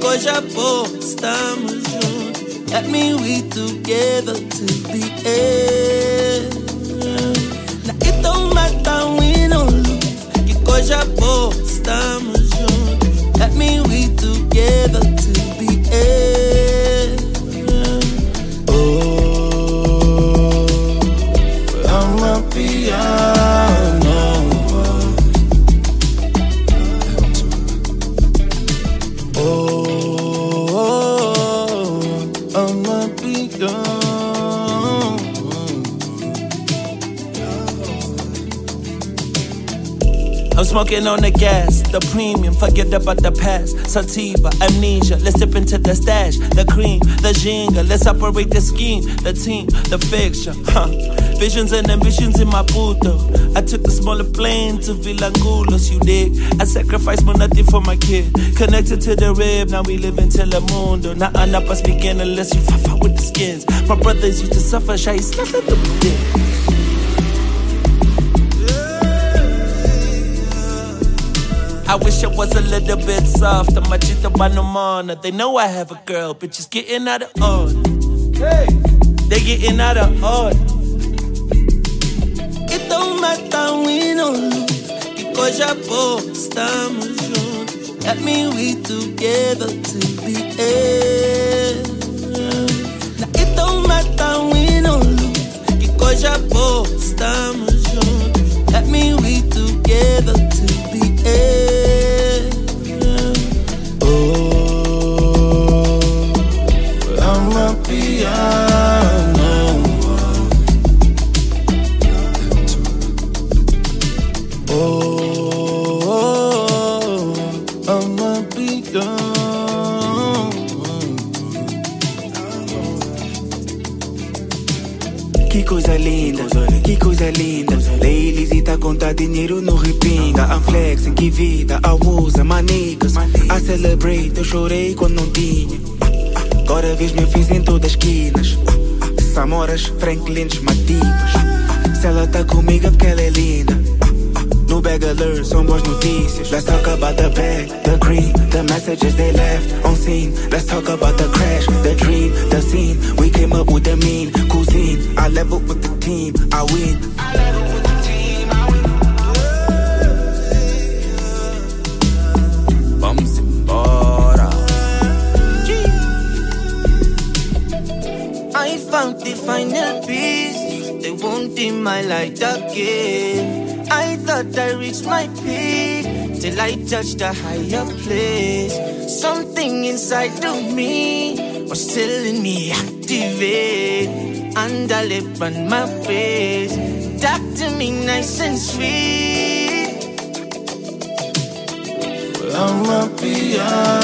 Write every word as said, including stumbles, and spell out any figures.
coisa boa, estamos juntos. Let me we together to the end. Now it don't matter, we don't lose. Que coisa boa, estamos juntos. Let me we together to the end. Oh, I'm a piano. I'm smoking on the gas, the premium, forget about the past. Sativa, amnesia, let's dip into the stash. The cream, the jingle, let's operate the scheme. The team, the fixture, huh? Visions and ambitions in Maputo. I took the smaller plane to Vilangulos, you dig? I sacrificed my nothing for my kid. Connected to the rib, now we live in Telemundo. Now I'm not speaking unless you fuck with the skins. My brothers used to suffer, shy, it's nothing to be. I wish I was a little bit softer. Machita Banamana. They know I have a girl, bitches getting out of order. Hey, they getting out of order. It don't matter, we don't lose. Que coisa boa, estamos juntos. Let me we together to the end. Now it don't matter, we don't lose. Que coisa boa, estamos juntos. Let me we together to the end. Que coisa linda, que coisa linda. Leilizita conta dinheiro no repinga. I'm flexing, que vida, I usa manicas. I celebrate, eu chorei quando não tinha. Agora vês meus fins em todas as esquinas. Samoras, Franklins, Matipas. Se ela tá comigo é porque ela é linda. No bag alert, são boas notícias. Let's talk about the bag, the green, the messages they left on scene. Let's talk about the crash, the dream, the scene. We came up with the mean cuisine. I level with the team, I win. I level with the team, I win. Vamos embora. I found the final piece. They won't dim my light again. I thought I reached my peak till I touched a higher place. Something inside of me was telling me activate. And I lip on my face. Talk to me nice and sweet. Well, I'm a piano.